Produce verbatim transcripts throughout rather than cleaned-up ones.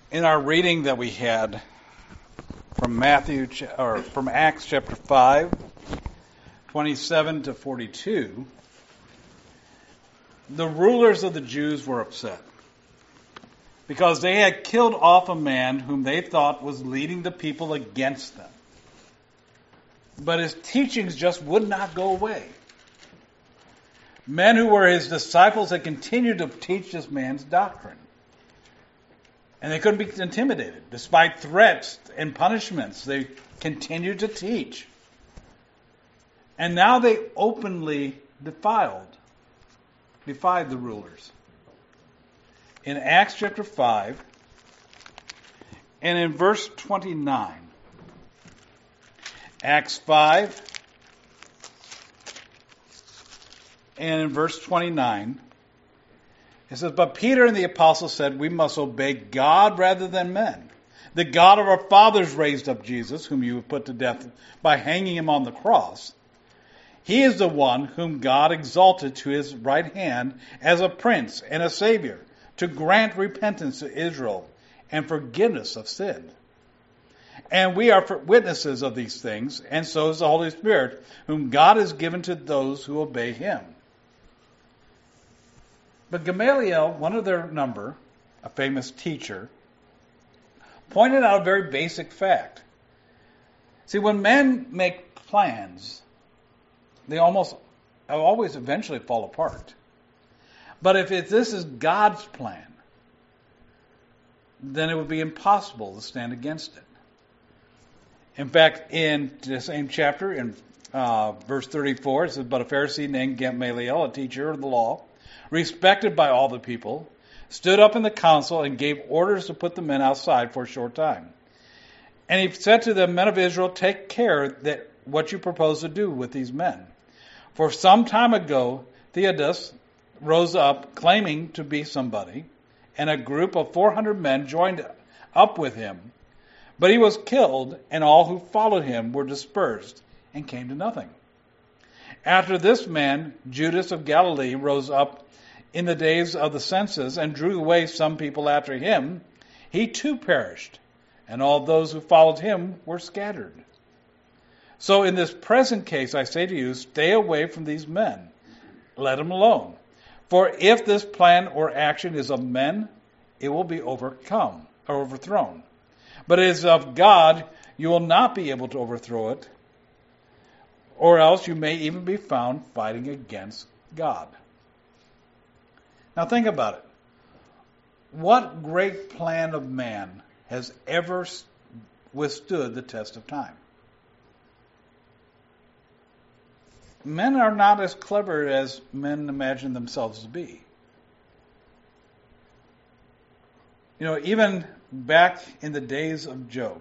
In our reading that we had from Matthew or from Acts chapter five, twenty-seven to forty-two, the rulers of the Jews were upset because they had killed off a man whom they thought was leading the people against them. But his teachings just would not go away. Men who were his disciples had continued to teach this man's doctrine. And they couldn't be intimidated. Despite threats and punishments, they continued to teach. And now they openly defiled, defied the rulers. In Acts chapter five, and in verse twenty-nine, Acts five, and in verse twenty-nine, it says, "But Peter and the apostles said, we must obey God rather than men. The God of our fathers raised up Jesus, whom you have put to death by hanging him on the cross. He is the one whom God exalted to his right hand as a prince and a savior, to grant repentance to Israel and forgiveness of sin. And we are witnesses of these things, and so is the Holy Spirit, whom God has given to those who obey him." But Gamaliel, one of their number, a famous teacher, pointed out a very basic fact. See, when men make plans, they almost always eventually fall apart. But if it, this is God's plan, then it would be impossible to stand against it. In fact, in the same chapter, in uh, verse thirty-four, it says, "But a Pharisee named Gamaliel, a teacher of the law, respected by all the people, stood up in the council and gave orders to put the men outside for a short time. And he said to the men of Israel, take care that what you propose to do with these men. For some time ago, Theudas rose up claiming to be somebody, and a group of four hundred men joined up with him. But he was killed, and all who followed him were dispersed and came to nothing. After this man, Judas of Galilee, rose up in the days of the census and drew away some people after him. He too perished, and all those who followed him were scattered. So in this present case, I say to you, stay away from these men. Let them alone. For if this plan or action is of men, it will be overcome or overthrown. But it is of God, you will not be able to overthrow it, or else you may even be found fighting against God." Now think about it. What great plan of man has ever withstood the test of time? Men are not as clever as men imagine themselves to be. You know, even back in the days of Job,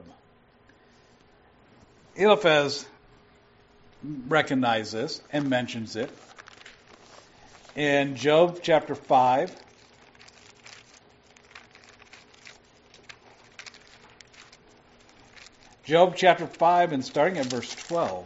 Eliphaz recognizes this and mentions it. In Job chapter five, Job chapter five, and starting at verse twelve,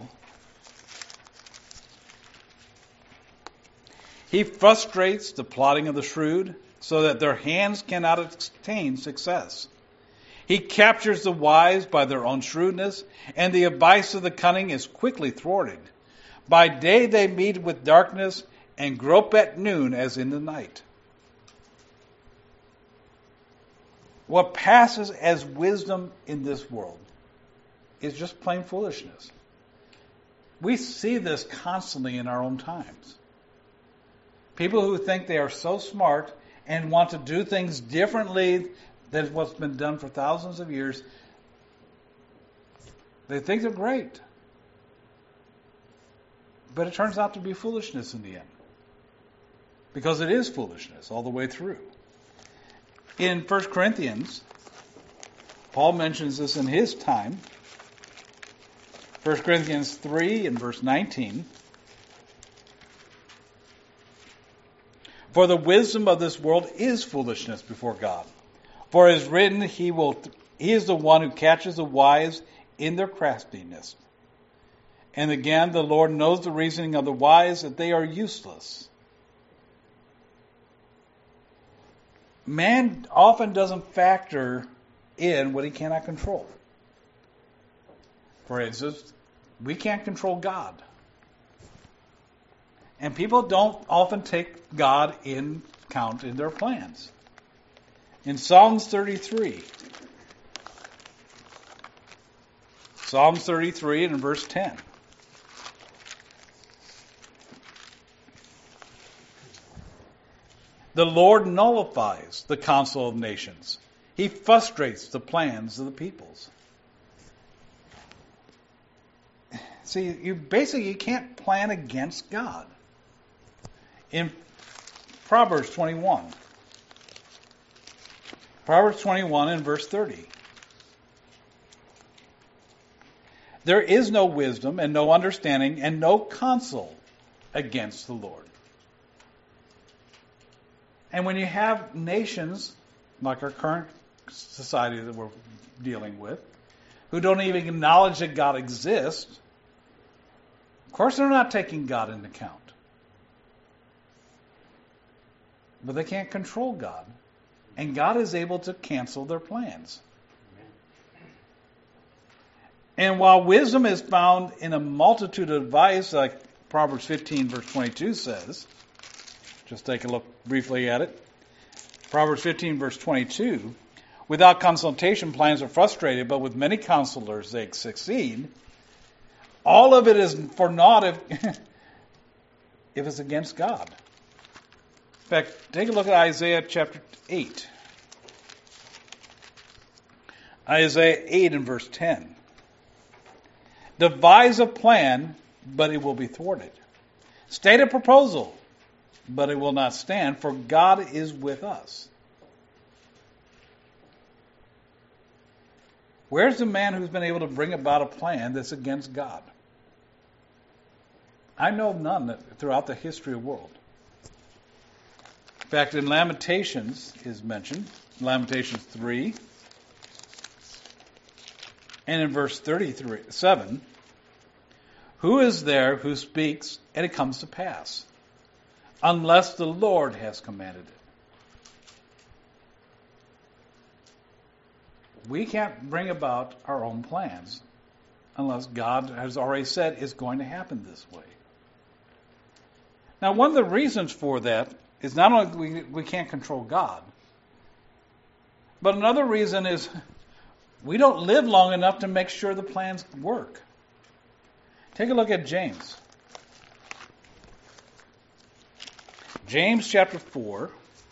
he frustrates the plotting of the shrewd so that their hands cannot attain success. He captures the wise by their own shrewdness, and the advice of the cunning is quickly thwarted. By day they meet with darkness and grope at noon as in the night. What passes as wisdom in this world is just plain foolishness. We see this constantly in our own times. People who think they are so smart and want to do things differently than what's been done for thousands of years, they think they're great. But it turns out to be foolishness in the end. Because it is foolishness all the way through. In First Corinthians, Paul mentions this in his time. First Corinthians three and verse nineteen. "For the wisdom of this world is foolishness before God. For it is written, he will he is the one who catches the wise in their craftiness. And again, the Lord knows the reasoning of the wise, that they are useless." Man often doesn't factor in what he cannot control. For instance, we can't control God. And people don't often take God in account in their plans. In Psalms thirty-three, Psalms thirty-three and in verse ten. The Lord nullifies the counsel of nations. He frustrates the plans of the peoples. See, you basically you can't plan against God. In Proverbs twenty-one, Proverbs twenty-one and verse thirty. There is no wisdom and no understanding and no counsel against the Lord. And when you have nations, like our current society that we're dealing with, who don't even acknowledge that God exists, of course they're not taking God into account. But they can't control God. And God is able to cancel their plans. And while wisdom is found in a multitude of advice, like Proverbs fifteen verse twenty-two says, just take a look briefly at it. Proverbs fifteen verse twenty-two, without consultation plans are frustrated, but with many counselors they succeed. All of it is for naught if, if it's against God. In fact, take a look at Isaiah chapter eight. Isaiah eight and verse ten. Devise a plan, but it will be thwarted. State a proposal, but it will not stand, for God is with us. Where's the man who's been able to bring about a plan that's against God? I know of none that, throughout the history of the world. In fact, in Lamentations is mentioned, Lamentations three, and in verse thirty-three, seven, who is there who speaks and it comes to pass, unless the Lord has commanded it? We can't bring about our own plans unless God has already said it's going to happen this way. Now, one of the reasons for that is not only we, we can't control God, but another reason is we don't live long enough to make sure the plans work. Take a look at James. James chapter four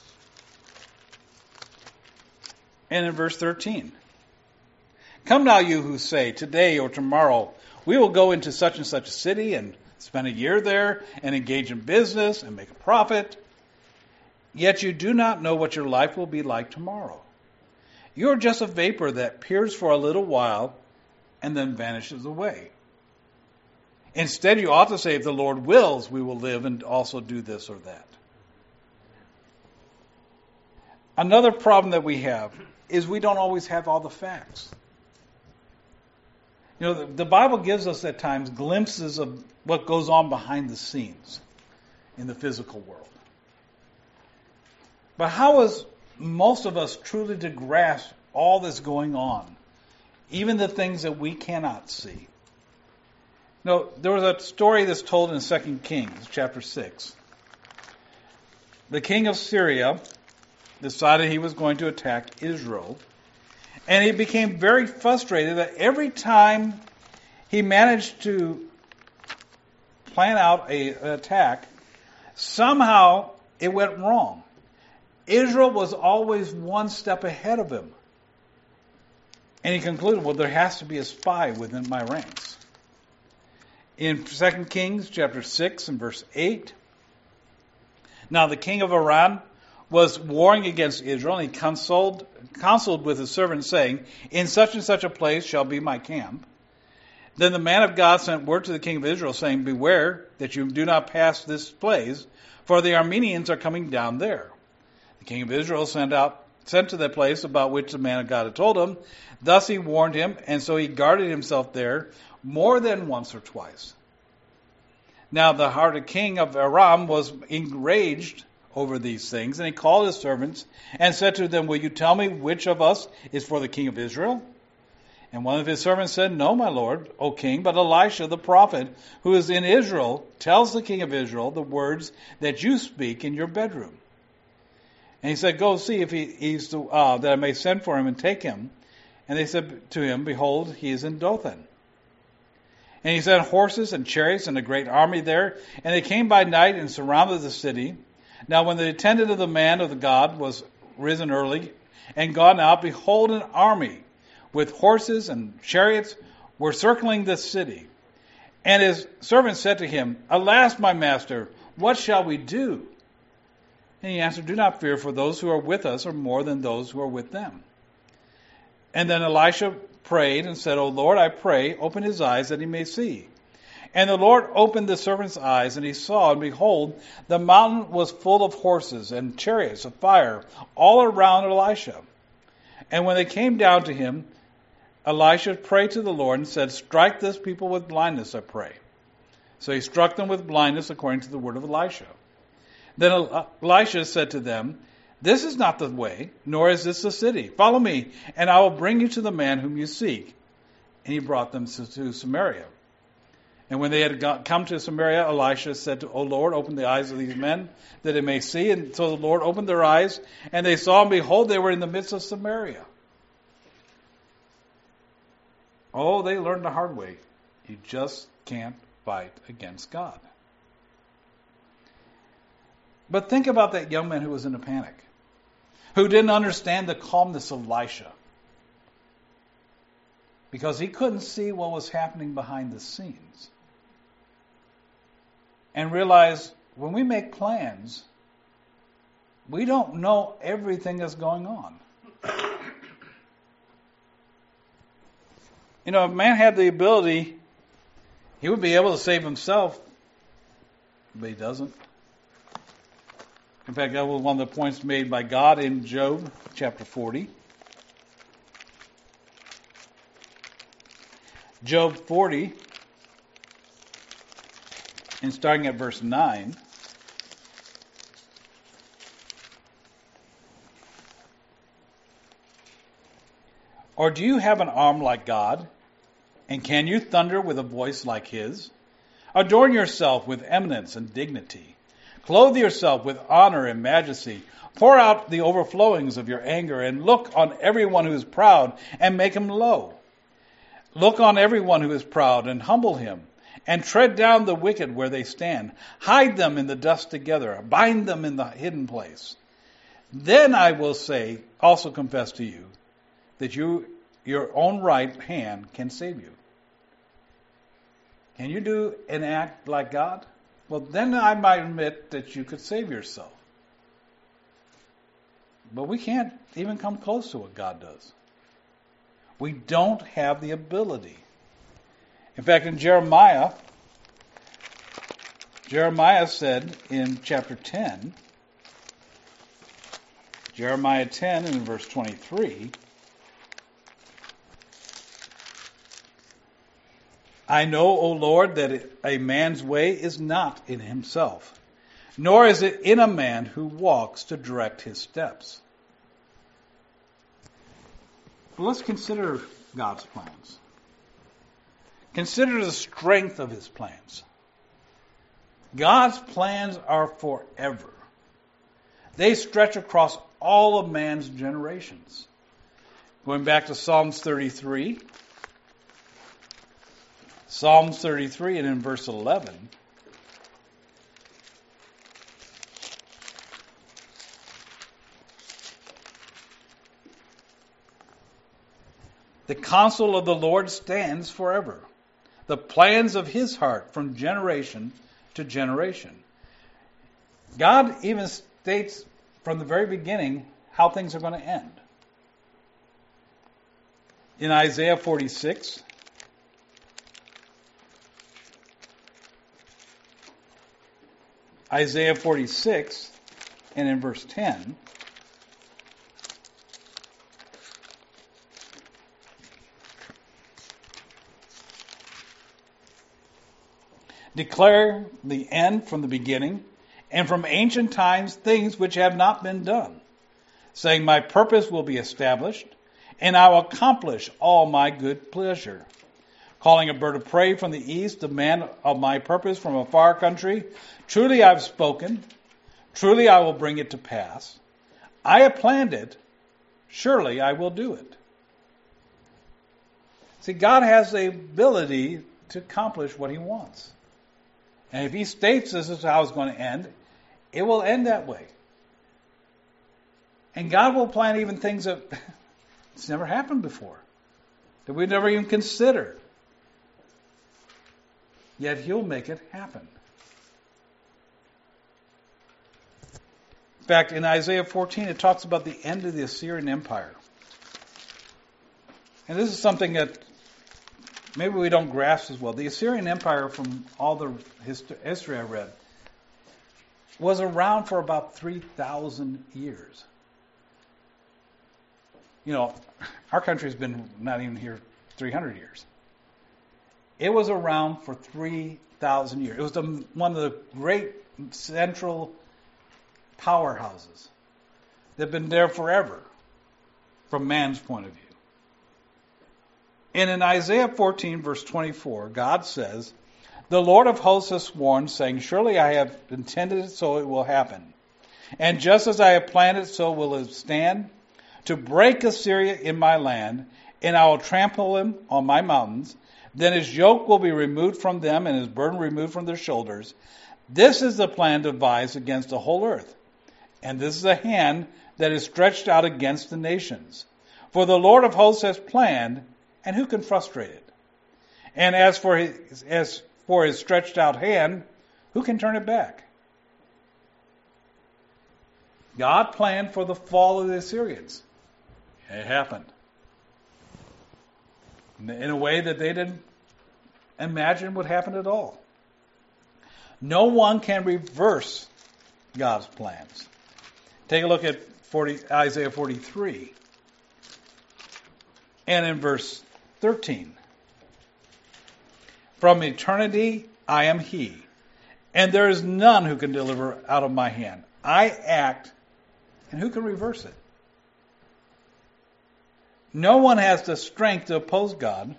and in verse thirteen. Come now, you who say, today or tomorrow we will go into such and such a city and spend a year there and engage in business and make a profit. Yet you do not know what your life will be like tomorrow. You are just a vapor that appears for a little while and then vanishes away. Instead, you ought to say, if the Lord wills, we will live and also do this or that. Another problem that we have is we don't always have all the facts. You know, the, the Bible gives us at times glimpses of what goes on behind the scenes in the physical world. But how is most of us truly to grasp all that's going on, even the things that we cannot see? You know, there was a story that's told in Second Kings, chapter six. The king of Syria decided he was going to attack Israel, and he became very frustrated that every time he managed to plan out a, an attack, somehow it went wrong. Israel was always one step ahead of him. And he concluded, well, there has to be a spy within my ranks. In Second Kings chapter six and verse eight, now the king of Aram was warring against Israel, and he consulted, counseled with his servants, saying, in such and such a place shall be my camp. Then the man of God sent word to the king of Israel, saying, beware that you do not pass this place, for the Arameans are coming down there. The king of Israel sent out sent to the place about which the man of God had told him. Thus he warned him, and so he guarded himself there more than once or twice. Now the heart of king of Aram was enraged over these things. And he called his servants and said to them, will you tell me which of us is for the king of Israel? And one of his servants said, no, my lord, O king, but Elisha the prophet, who is in Israel, tells the king of Israel the words that you speak in your bedroom. And he said, go see if he, he's the, uh, that I may send for him and take him. And they said to him, behold, he is in Dothan. And he sent horses and chariots and a great army there. And they came by night and surrounded the city. Now when the attendant of the man of the God was risen early and gone out, behold, an army with horses and chariots were circling the city. And his servant said to him, alas, my master, what shall we do? And he answered, do not fear, for those who are with us are more than those who are with them. And then Elisha prayed and said, O Lord, I pray, open his eyes that he may see. And the Lord opened the servant's eyes, and he saw, and behold, the mountain was full of horses and chariots of fire all around Elisha. And when they came down to him, Elisha prayed to the Lord and said, strike this people with blindness, I pray. So he struck them with blindness according to the word of Elisha. Then Elisha said to them, this is not the way, nor is this the city. Follow me, and I will bring you to the man whom you seek. And he brought them to Samaria. And when they had got, come to Samaria, Elisha said to, O Lord, open the eyes of these men, that they may see. And so the Lord opened their eyes, and they saw, and behold, they were in the midst of Samaria. Oh, they learned the hard way. You just can't fight against God. But think about that young man who was in a panic, who didn't understand the calmness of Elisha, because he couldn't see what was happening behind the scenes. And realize when we make plans, we don't know everything that's going on. You know, if man had the ability, he would be able to save himself, but he doesn't. In fact, that was one of the points made by God in Job chapter forty. Job forty, and starting at verse nine. Or do you have an arm like God? And can you thunder with a voice like his? Adorn yourself with eminence and dignity. Clothe yourself with honor and majesty. Pour out the overflowings of your anger, and look on everyone who is proud and make him low. Look on everyone who is proud and humble him, and tread down the wicked where they stand. Hide them in the dust together. Bind them in the hidden place. Then I will say, also confess to you, that you, your own right hand can save you. Can you do an act like God? Well, then I might admit that you could save yourself. But we can't even come close to what God does. We don't have the ability. In fact, in Jeremiah, Jeremiah said in chapter ten, Jeremiah ten and in verse twenty-three, I know, O Lord, that a man's way is not in himself, nor is it in a man who walks to direct his steps. But let's consider God's plans. Consider the strength of his plans. God's plans are forever. They stretch across all of man's generations. Going back to Psalms thirty-three, Psalms thirty-three and in verse eleven. The counsel of the Lord stands forever, the plans of his heart from generation to generation. God even states from the very beginning how things are going to end. In Isaiah forty-six, Isaiah forty-six, and in verse ten, declare the end from the beginning and from ancient times things which have not been done, saying, my purpose will be established, and I will accomplish all my good pleasure. Calling a bird of prey from the east, the man of my purpose from a far country, truly I have spoken, truly I will bring it to pass. I have planned it, surely I will do it. See, God has the ability to accomplish what he wants. And if he states this is how it's going to end, it will end that way. And God will plan even things that it's never happened before, that we've never even considered. Yet he'll make it happen. In fact, in Isaiah fourteen, it talks about the end of the Assyrian Empire. And this is something that maybe we don't grasp as well. The Assyrian Empire, from all the history I read, was around for about three thousand years. You know, our country's been not even here three hundred years. It was around for three thousand years. It was the, one of the great central powerhouses that have been there forever from man's point of view. And in Isaiah fourteen, verse twenty-four, God says, the Lord of hosts has sworn, saying, surely I have intended it, so it will happen. And just as I have planned it, so will it stand, to break Assyria in my land, and I will trample him on my mountains. Then his yoke will be removed from them, and his burden removed from their shoulders. This is the plan devised against the whole earth. And this is a hand that is stretched out against the nations. For the Lord of hosts has planned, and who can frustrate it? And as for his, as for his stretched out hand, who can turn it back? God planned for the fall of the Assyrians. It happened. In a way that they didn't imagine would happen at all. No one can reverse God's plans. Take a look at forty, Isaiah forty-three. And in verse thirteen. From eternity I am he, and there is none who can deliver out of my hand. I act, and who can reverse it? No one has the strength to oppose God,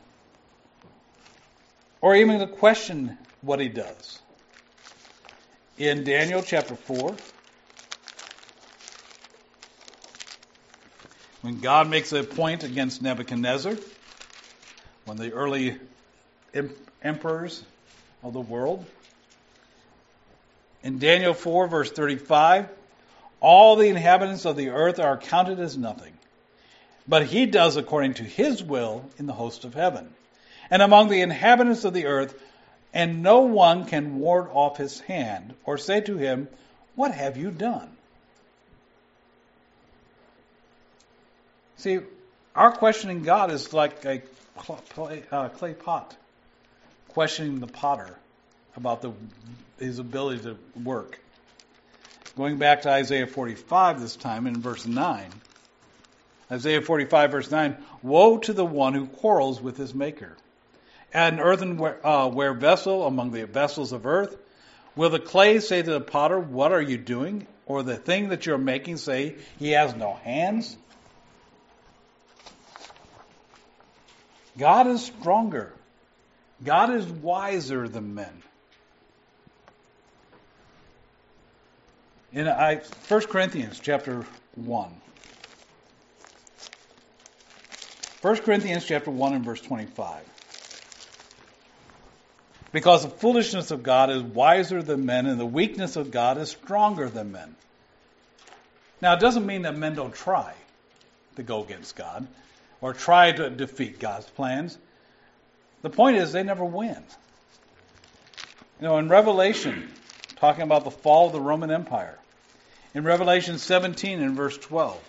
or even to question what he does. In Daniel chapter four, when God makes a point against Nebuchadnezzar, one of the early emperors of the world, in Daniel four, verse thirty-five, all the inhabitants of the earth are counted as nothing. But he does according to his will in the host of heaven, and among the inhabitants of the earth, and no one can ward off his hand or say to him, what have you done? See, our questioning God is like a clay, uh, clay pot, questioning the potter about the, his ability to work. Going back to Isaiah forty-five this time in verse nine. Isaiah forty-five, verse nine, woe to the one who quarrels with his maker. At an earthenware uh, ware vessel among the vessels of earth, will the clay say to the potter, what are you doing? Or the thing that you're making say, he has no hands? God is stronger. God is wiser than men. In I, First Corinthians chapter one. First Corinthians chapter one and verse twenty-five. Because the foolishness of God is wiser than men, and the weakness of God is stronger than men. Now, it doesn't mean that men don't try to go against God or try to defeat God's plans. The point is they never win. You know, in Revelation, talking about the fall of the Roman Empire, in Revelation seventeen and verse twelve,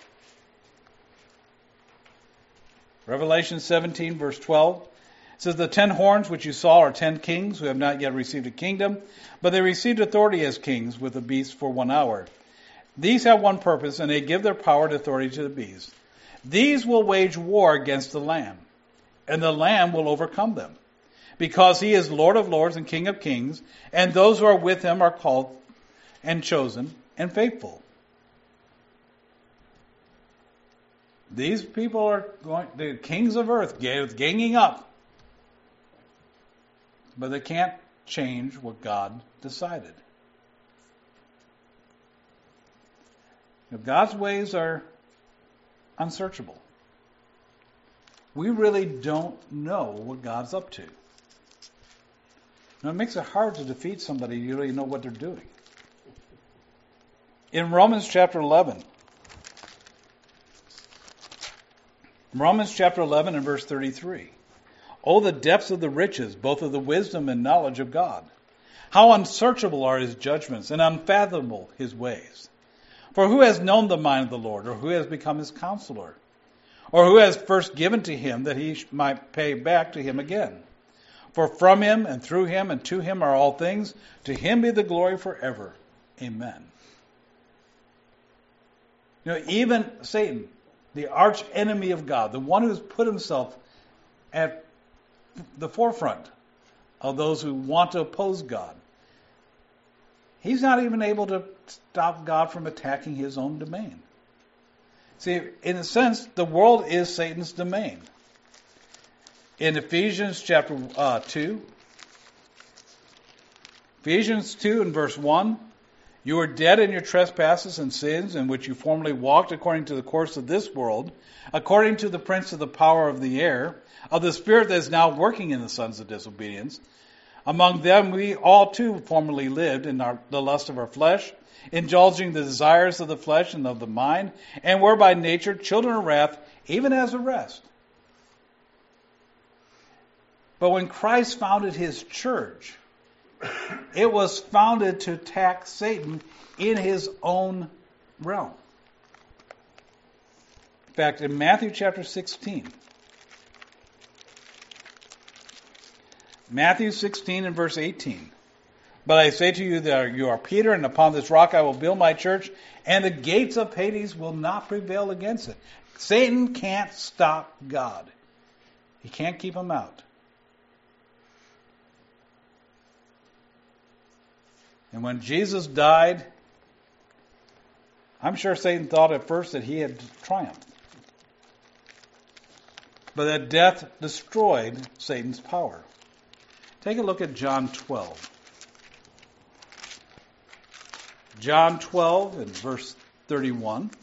Revelation seventeen, verse twelve, it says, the ten horns which you saw are ten kings who have not yet received a kingdom, but they received authority as kings with the beast for one hour. These have one purpose, and they give their power and authority to the beast. These will wage war against the Lamb, and the Lamb will overcome them, because he is Lord of lords and King of kings, and those who are with him are called and chosen and faithful. These people are going, the kings of earth, ganging up. But they can't change what God decided. Now, God's ways are unsearchable. We really don't know what God's up to. Now, it makes it hard to defeat somebody you really know what they're doing. In Romans chapter eleven, Romans chapter eleven and verse thirty-three. Oh, the depths of the riches, both of the wisdom and knowledge of God. How unsearchable are his judgments and unfathomable his ways. For who has known the mind of the Lord, or who has become his counselor? Or who has first given to him that he might pay back to him again? For from him and through him and to him are all things. To him be the glory forever. Amen. You know, even Satan, the arch enemy of God, the one who's put himself at the forefront of those who want to oppose God, he's not even able to stop God from attacking his own domain. See, in a sense, the world is Satan's domain. In Ephesians chapter uh, two, Ephesians two and verse one, you were dead in your trespasses and sins in which you formerly walked according to the course of this world, according to the prince of the power of the air, of the spirit that is now working in the sons of disobedience. Among them we all too formerly lived in our, the lust of our flesh, indulging the desires of the flesh and of the mind, and were by nature children of wrath, even as the rest. But when Christ founded his church, it was founded to attack Satan in his own realm. In fact, in Matthew chapter sixteen, Matthew sixteen and verse eighteen, but I say to you that you are Peter, and upon this rock I will build my church, and the gates of Hades will not prevail against it. Satan can't stop God. He can't keep him out. And when Jesus died, I'm sure Satan thought at first that he had triumphed. But that death destroyed Satan's power. Take a look at John twelve. John twelve and verse thirty-one.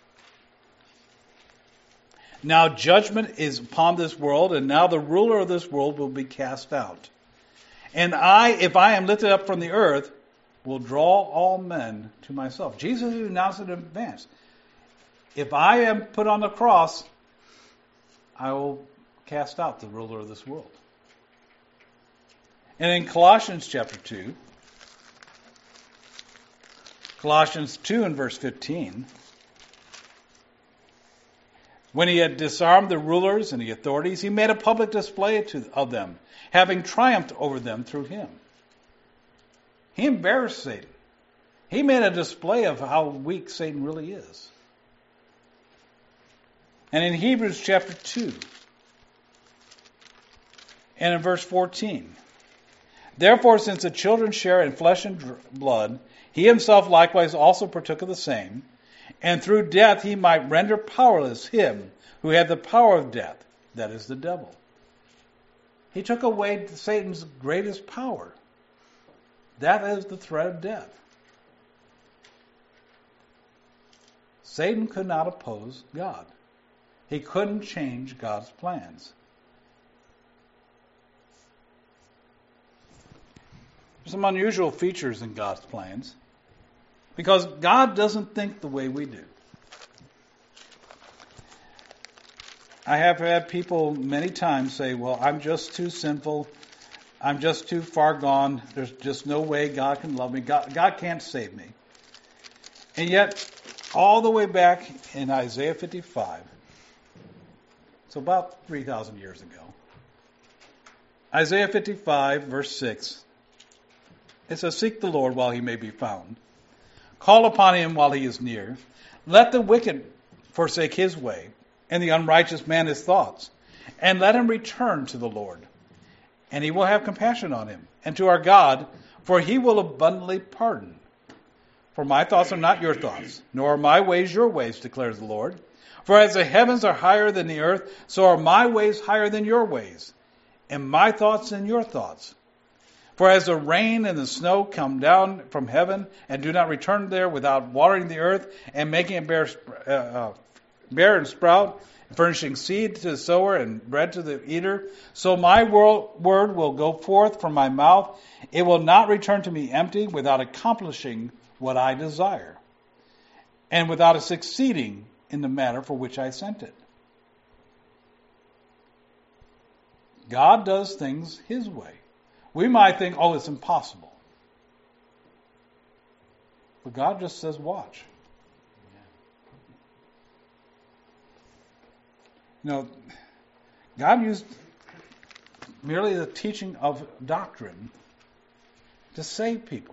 Now judgment is upon this world, and now the ruler of this world will be cast out. And I, if I am lifted up from the earth, will draw all men to myself. Jesus announced it in advance. If I am put on the cross, I will cast out the ruler of this world. And in Colossians chapter two, Colossians two and verse fifteen, when he had disarmed the rulers and the authorities, he made a public display to, of them, having triumphed over them through him. He embarrassed Satan. He made a display of how weak Satan really is. And in Hebrews chapter two, and in verse fourteen, therefore, since the children share in flesh and blood, he himself likewise also partook of the same, and through death he might render powerless him who had the power of death, that is the devil. He took away Satan's greatest power. That is the threat of death. Satan could not oppose God. He couldn't change God's plans. There's some unusual features in God's plans, because God doesn't think the way we do. I have had people many times say, well, I'm just too sinful. I'm just too far gone. There's just no way God can love me. God, God can't save me. And yet, all the way back in Isaiah fifty-five, so about three thousand years ago, Isaiah fifty-five, verse six, it says, seek the Lord while he may be found. Call upon him while he is near. Let the wicked forsake his way, and the unrighteous man his thoughts. And let him return to the Lord. And he will have compassion on him, and to our God, for he will abundantly pardon. For my thoughts are not your thoughts, nor are my ways your ways, declares the Lord. For as the heavens are higher than the earth, so are my ways higher than your ways, and my thoughts than your thoughts. For as the rain and the snow come down from heaven and do not return there without watering the earth and making it bear, uh, uh, bear and sprout, furnishing seed to the sower and bread to the eater, so my word will go forth from my mouth. It will not return to me empty without accomplishing what I desire, and without a succeeding in the matter for which I sent it. God does things His way. We might think, oh, it's impossible. But God just says, watch. You know, God used merely the teaching of doctrine to save people.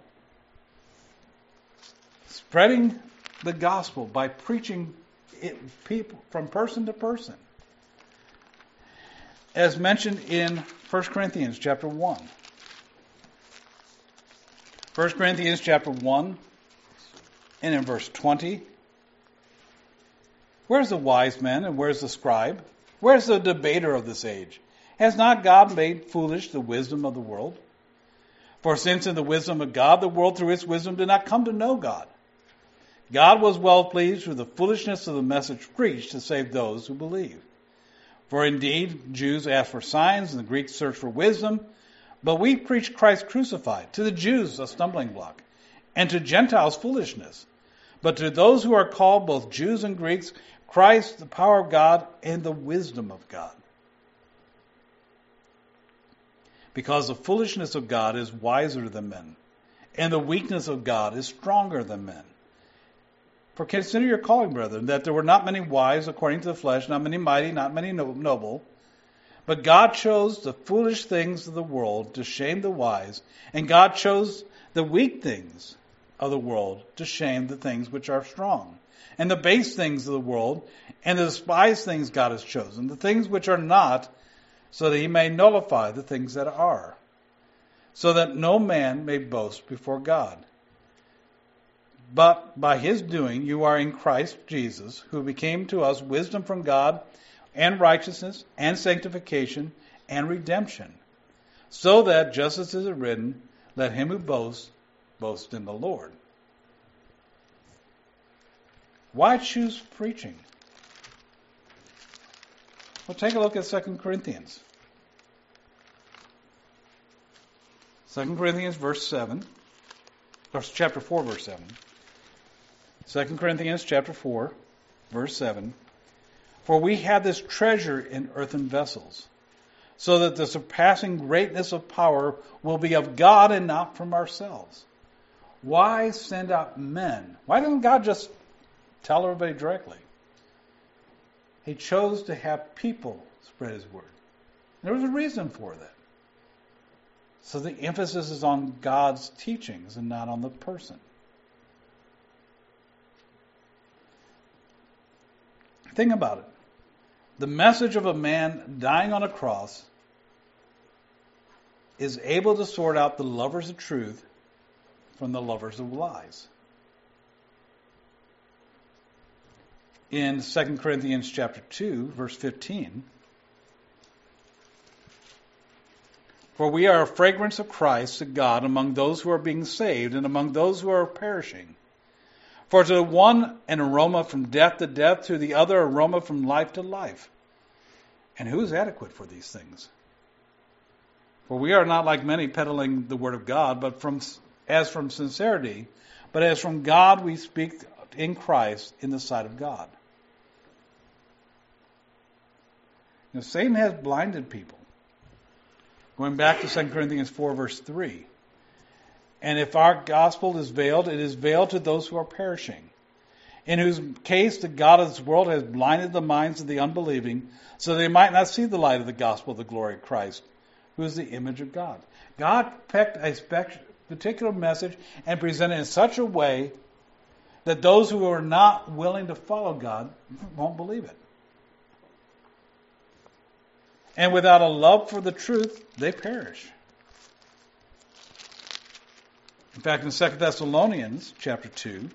Spreading the gospel by preaching it people from person to person. As mentioned in First Corinthians chapter one. First Corinthians chapter one and in verse twenty. Where's the wise man and where's the scribe? Where's the debater of this age? Has not God made foolish the wisdom of the world? For since in the wisdom of God, the world through its wisdom did not come to know God, God was well pleased through the foolishness of the message preached to save those who believe. For indeed, Jews ask for signs and the Greeks search for wisdom, but we preach Christ crucified, to the Jews a stumbling block, and to Gentiles foolishness. But to those who are called, both Jews and Greeks, Christ, the power of God, and the wisdom of God. Because the foolishness of God is wiser than men, and the weakness of God is stronger than men. For consider your calling, brethren, that there were not many wise according to the flesh, not many mighty, not many noble. But God chose the foolish things of the world to shame the wise, and God chose the weak things of the world to shame the things which are strong, and the base things of the world, and the despised things God has chosen, the things which are not, so that He may nullify the things that are, so that no man may boast before God. But by His doing you are in Christ Jesus, who became to us wisdom from God, and righteousness, and sanctification, and redemption, so that, just as it is written, let him who boasts, boast in the Lord. Why choose preaching? Well, take a look at Second Corinthians. Second Corinthians verse seven, or chapter four, verse seven. Second Corinthians chapter four, verse seven. For we have this treasure in earthen vessels, so that the surpassing greatness of power will be of God and not from ourselves. Why send out men? Why doesn't God just tell everybody directly? He chose to have people spread His word. There was a reason for that. So the emphasis is on God's teachings and not on the person. Think about it. The message of a man dying on a cross is able to sort out the lovers of truth from the lovers of lies. In Second Corinthians chapter two, verse fifteen, for we are a fragrance of Christ to God among those who are being saved and among those who are perishing. For to the one an aroma from death to death, to the other aroma from life to life. And who is adequate for these things? For we are not like many peddling the word of God, but from as from sincerity, but as from God we speak in Christ in the sight of God. Now, Satan has blinded people. Going back to Second Corinthians four, verse three. And if our gospel is veiled, it is veiled to those who are perishing, in whose case the God of this world has blinded the minds of the unbelieving, so they might not see the light of the gospel of the glory of Christ, who is the image of God. God picked a particular message and presented it in such a way that those who are not willing to follow God won't believe it. And without a love for the truth, they perish. In fact, in Second Thessalonians chapter two,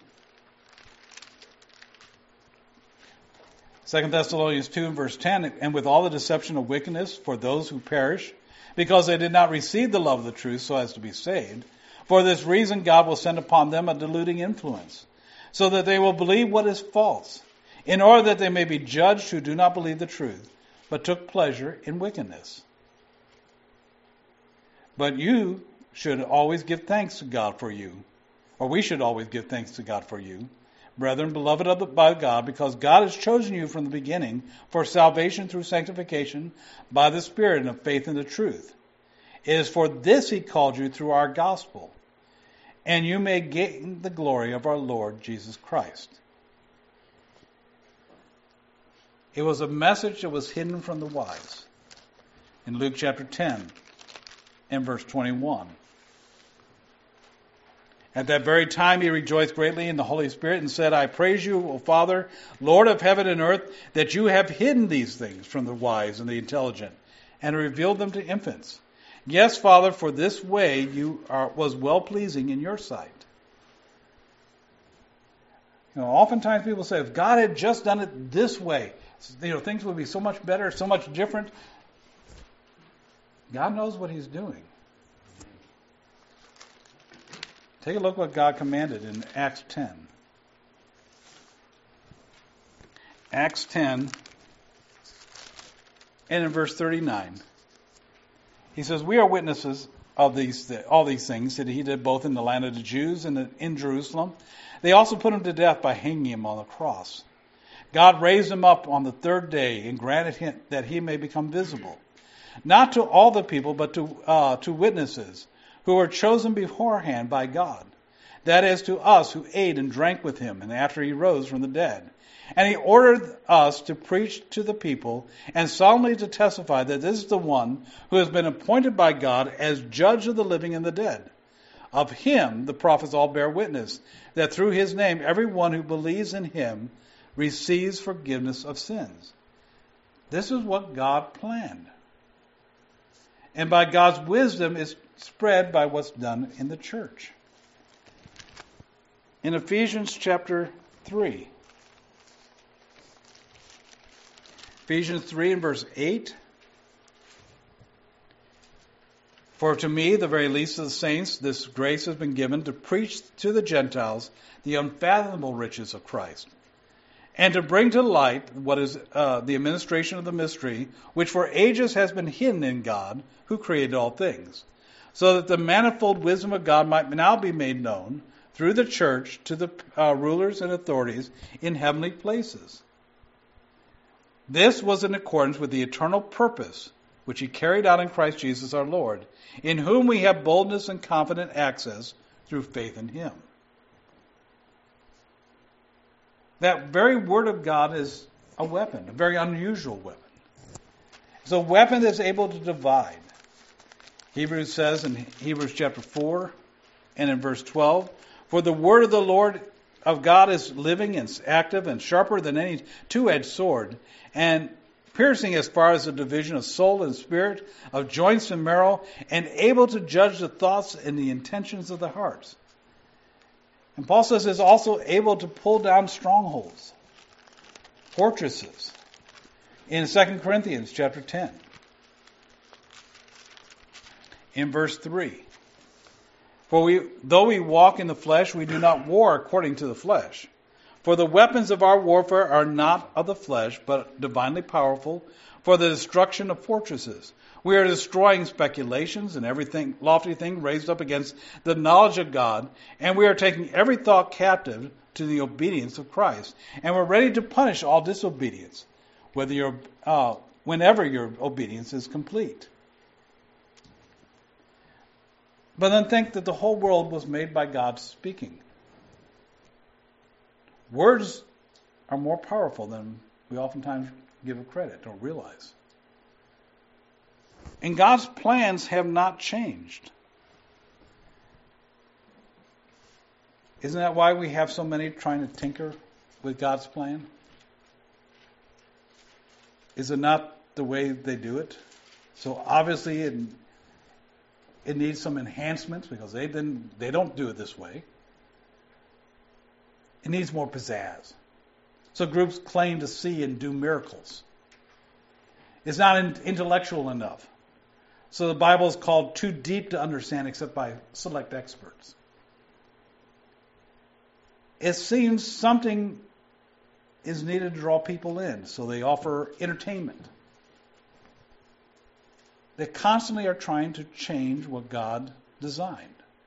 Second Thessalonians two and verse ten, and with all the deception of wickedness for those who perish, because they did not receive the love of the truth so as to be saved, for this reason God will send upon them a deluding influence, so that they will believe what is false, in order that they may be judged who do not believe the truth, but took pleasure in wickedness. But you should always give thanks to God for you, or we should always give thanks to God for you, brethren, beloved of the, by God, because God has chosen you from the beginning for salvation through sanctification by the Spirit and of faith in the truth. It is for this he called you through our gospel, and you may gain the glory of our Lord Jesus Christ. It was a message that was hidden from the wise. In Luke chapter ten and verse twenty-one. At that very time he rejoiced greatly in the Holy Spirit and said, I praise you, O Father, Lord of heaven and earth, that you have hidden these things from the wise and the intelligent and revealed them to infants. Yes, Father, for this way you are, was well-pleasing in your sight. You know, oftentimes people say, if God had just done it this way, you know, things would be so much better, so much different. God knows what he's doing. Take a look what God commanded in Acts ten. Acts ten, and in verse thirty-nine. He says, we are witnesses of these all these things that he did both in the land of the Jews and in Jerusalem. They also put him to death by hanging him on the cross. God raised him up on the third day and granted him that he may become visible, not to all the people, but to uh, to witnesses who were chosen beforehand by God. That is, to us who ate and drank with him, and after he rose from the dead. And he ordered us to preach to the people and solemnly to testify that this is the one who has been appointed by God as judge of the living and the dead. Of him the prophets all bear witness, that through his name everyone who believes in him receives forgiveness of sins. This is what God planned. And by God's wisdom is spread by what's done in the church. In Ephesians chapter three, Ephesians three and verse eight, for to me, the very least of the saints, this grace has been given to preach to the Gentiles the unfathomable riches of Christ, and to bring to light what is uh, the administration of the mystery, which for ages has been hidden in God, who created all things, so that the manifold wisdom of God might now be made known through the church to the uh, rulers and authorities in heavenly places. This was in accordance with the eternal purpose which he carried out in Christ Jesus our Lord, in whom we have boldness and confident access through faith in him. That very word of God is a weapon, a very unusual weapon. It's a weapon that's able to divide. Hebrews says in Hebrews chapter four and in verse twelve, for the word of the Lord of God is living and active and sharper than any two-edged sword, and piercing as far as the division of soul and spirit, of joints and marrow, and able to judge the thoughts and the intentions of the hearts. And Paul says it's also able to pull down strongholds, fortresses, in Second Corinthians chapter ten. In verse three, for we, though we walk in the flesh, we do not war according to the flesh. For the weapons of our warfare are not of the flesh, but divinely powerful for the destruction of fortresses. We are destroying speculations and everything lofty thing raised up against the knowledge of God, and we are taking every thought captive to the obedience of Christ. And we're ready to punish all disobedience, whether you're, uh, whenever your obedience is complete. But then think that the whole world was made by God speaking. Words are more powerful than we oftentimes give it credit or realize. And God's plans have not changed. Isn't that why we have so many trying to tinker with God's plan? Is it not the way they do it? So obviously, in, It needs some enhancements because they didn't they don't do it this way. It needs more pizzazz. So groups claim to see and do miracles. It's not in, intellectual enough. So the Bible is called too deep to understand except by select experts. It seems something is needed to draw people in, so they offer entertainment. They constantly are trying to change what God designed.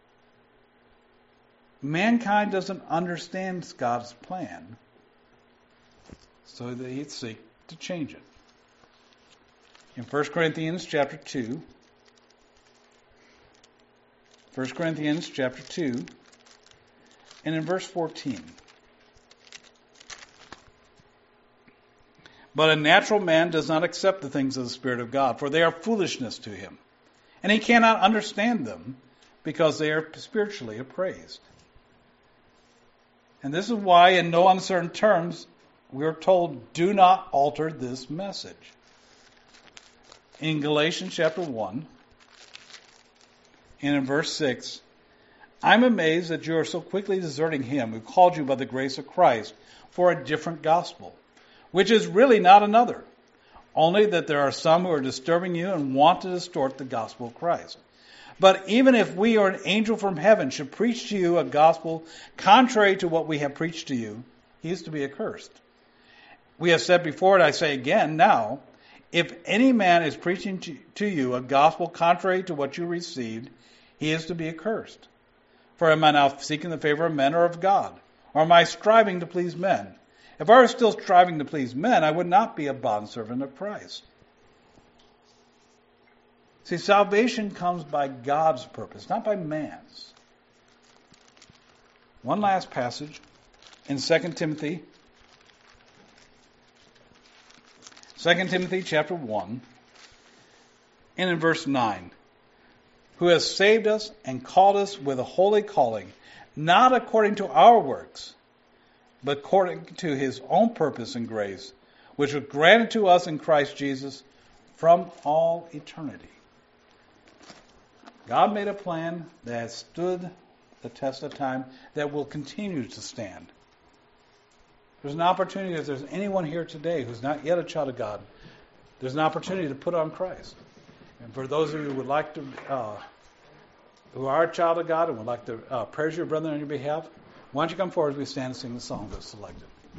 Mankind doesn't understand God's plan, so they seek to change it. In First Corinthians chapter two, First Corinthians chapter two, and in verse fourteen. But a natural man does not accept the things of the Spirit of God, for they are foolishness to him, and he cannot understand them because they are spiritually appraised. And this is why, in no uncertain terms, we are told, do not alter this message. In Galatians chapter one, and in verse six, I'm amazed that you are so quickly deserting him who called you by the grace of Christ for a different gospel, which is really not another, only that there are some who are disturbing you and want to distort the gospel of Christ. But even if we or an angel from heaven should preach to you a gospel contrary to what we have preached to you, he is to be accursed. We have said before, and I say again now, if any man is preaching to, to you a gospel contrary to what you received, he is to be accursed. For am I now seeking the favor of men or of God? Or am I striving to please men? If I were still striving to please men, I would not be a bondservant of Christ. See, salvation comes by God's purpose, not by man's. One last passage in Second Timothy. Second Timothy chapter one, and in verse nine. Who has saved us and called us with a holy calling, not according to our works, but according to his own purpose and grace, which was granted to us in Christ Jesus from all eternity. God made a plan that has stood the test of time, that will continue to stand. There's an opportunity, if there's anyone here today who's not yet a child of God, there's an opportunity to put on Christ. And for those of you who would like to, uh, who are a child of God and would like to uh, praise your brother on your behalf, why don't you come forward as we stand and sing the song that's selected.